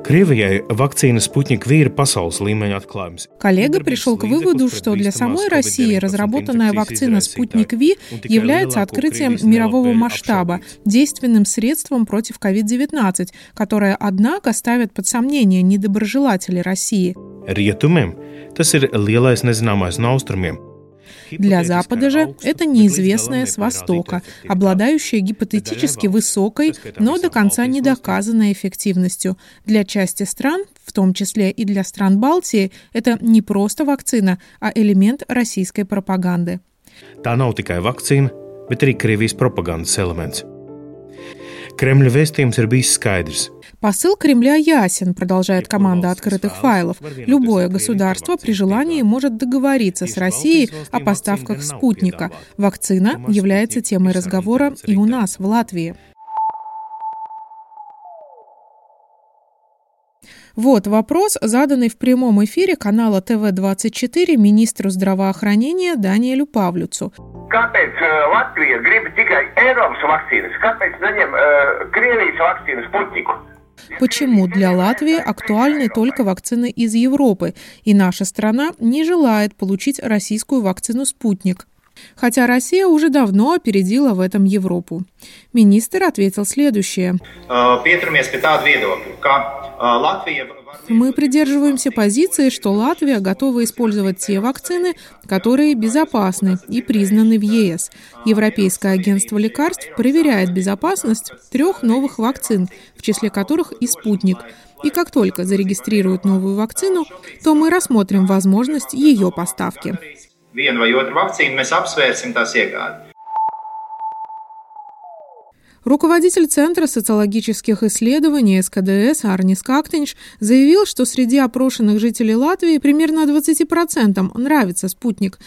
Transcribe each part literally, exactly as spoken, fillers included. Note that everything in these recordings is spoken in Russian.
Коллега пришел к выводу, что для самой России разработанная вакцина «Спутник Ви» является открытием мирового масштаба, действенным средством против ковид девятнадцать, которое, однако, ставит под сомнение недоброжелатели России. Для Запада же это неизвестное с Востока, обладающее гипотетически высокой, но до конца не доказанной эффективностью. Для части стран, в том числе и для стран Балтии, это не просто вакцина, а элемент российской пропаганды. Tā nav tikai vakcīna, bet arī Krievijas propagandas elements. Кремля vēstījums ir bijis skaidrs. Посыл Кремля ясен, продолжает команда открытых файлов. Любое государство при желании может договориться с Россией о поставках спутника. Вакцина является темой разговора и у нас, в Латвии. Вот вопрос, заданный в прямом эфире канала тэ вэ двадцать четыре министру здравоохранения Даниэлю Павлюцу. Kāpēc Latvija grib tikai Eiropas vakcīnas? Kāpēc neņem Krievijas vakcīnu Sputniku? Почему для Латвии актуальны только вакцины из Европы, и наша страна не желает получить российскую вакцину «Спутник»? Хотя Россия уже давно опередила в этом Европу. Министр ответил следующее. Мы придерживаемся позиции, что Латвия готова использовать те вакцины, которые безопасны и признаны в е эс. Европейское агентство лекарств проверяет безопасность трех новых вакцин, в числе которых и «Спутник». И как только зарегистрируют новую вакцину, то мы рассмотрим возможность ее поставки. Руководитель Центра социологических исследований эс ка дэ эс Арнис Кактинш заявил, что среди опрошенных жителей Латвии примерно двадцати процентам нравится «Спутник».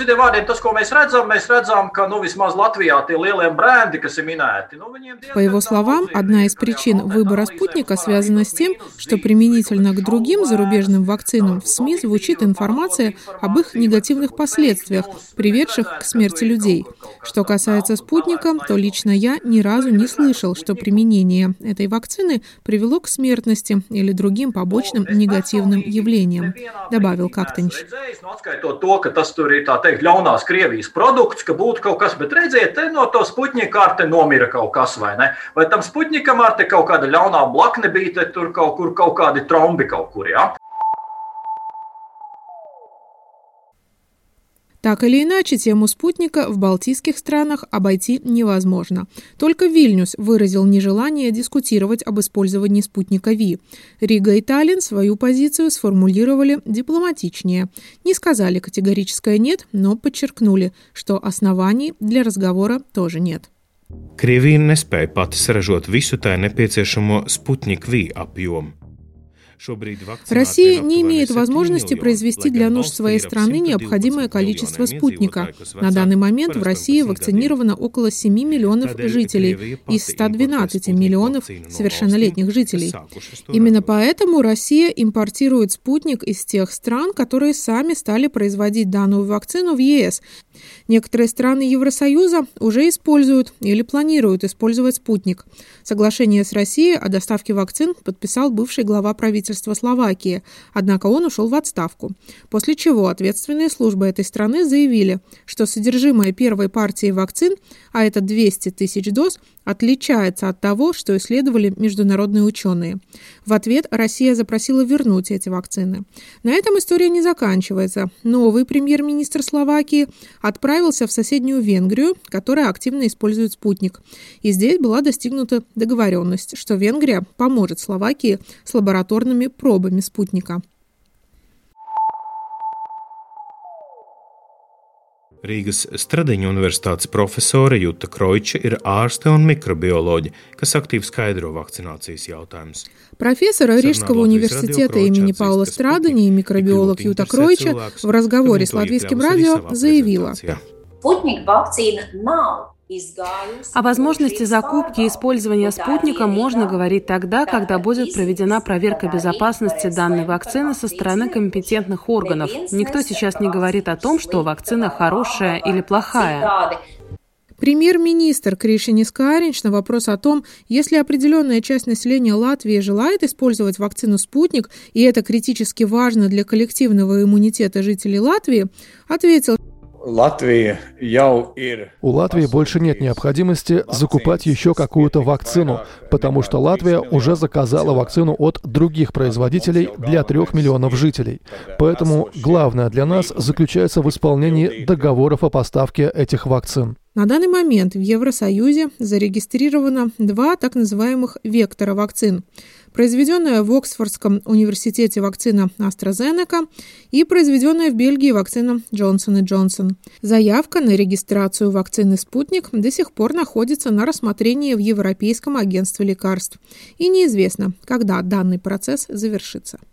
По его словам, одна из причин выбора «Спутника» связана с тем, что применительно к другим зарубежным вакцинам в СМИ звучит информация об их негативных последствиях, приведших к смерти людей. Что касается «Спутника», то лично я ни разу не слышал, что применение этой вакцины привело к смертности или другим побочным негативным явлениям, добавил Кактинш. Так или иначе, тему «Спутника» в балтийских странах обойти невозможно. Только Вильнюс выразил нежелание дискутировать об использовании «Спутника Ви». Рига и Таллин свою позицию сформулировали дипломатичнее. Не сказали категорическое «нет», но подчеркнули, что оснований для разговора тоже нет. Krievija nespēja pati saražot visu tai nepieciešamo Sputnik Vi apjomu. Россия не имеет возможности произвести для нужд своей страны необходимое количество «Спутника». На данный момент в России вакцинировано около семи миллионов жителей из ста двенадцати миллионов совершеннолетних жителей. Именно поэтому Россия импортирует «Спутник» из тех стран, которые сами стали производить данную вакцину в е эс. Некоторые страны Евросоюза уже используют или планируют использовать «Спутник». Соглашение с Россией о доставке вакцин подписал бывший глава правительства Словакии, однако он ушел в отставку. После чего ответственные службы этой страны заявили, что содержимое первой партии вакцин, а это двести тысяч доз, отличается от того, что исследовали международные ученые. В ответ Россия запросила вернуть эти вакцины. На этом история не заканчивается. Новый премьер-министр Словакии отправился в соседнюю Венгрию, которая активно использует «Спутник». И здесь была достигнута договоренность, что Венгрия поможет Словакии с лабораторными пробами «Спутника». Rīgas Stradiņa universitātes profesore Juta Kroiča ir ārste un mikrobioloģe, kas aktīvi skaidro vakcinācijas jautājumus. Профессор Рижского университета имени Паула Страдани и микробиолог Юта Кройча в разговоре с Латвийским радио заявила: о возможности закупки и использования «Спутника» можно говорить тогда, когда будет проведена проверка безопасности данной вакцины со стороны компетентных органов. Никто сейчас не говорит о том, что вакцина хорошая или плохая. Премьер-министр Кришинис Каринч на вопрос о том, если определенная часть населения Латвии желает использовать вакцину «Спутник», и это критически важно для коллективного иммунитета жителей Латвии, ответил: У Латвии больше нет необходимости закупать еще какую-то вакцину, потому что Латвия уже заказала вакцину от других производителей для трех миллионов жителей. Поэтому главное для нас заключается в исполнении договоров о поставке этих вакцин. На данный момент в Евросоюзе зарегистрировано два так называемых вектора вакцин. Произведенная в Оксфордском университете вакцина AstraZeneca и произведенная в Бельгии вакцина Johnson энд Johnson. Заявка на регистрацию вакцины «Спутник» до сих пор находится на рассмотрении в Европейском агентстве лекарств. И неизвестно, когда данный процесс завершится.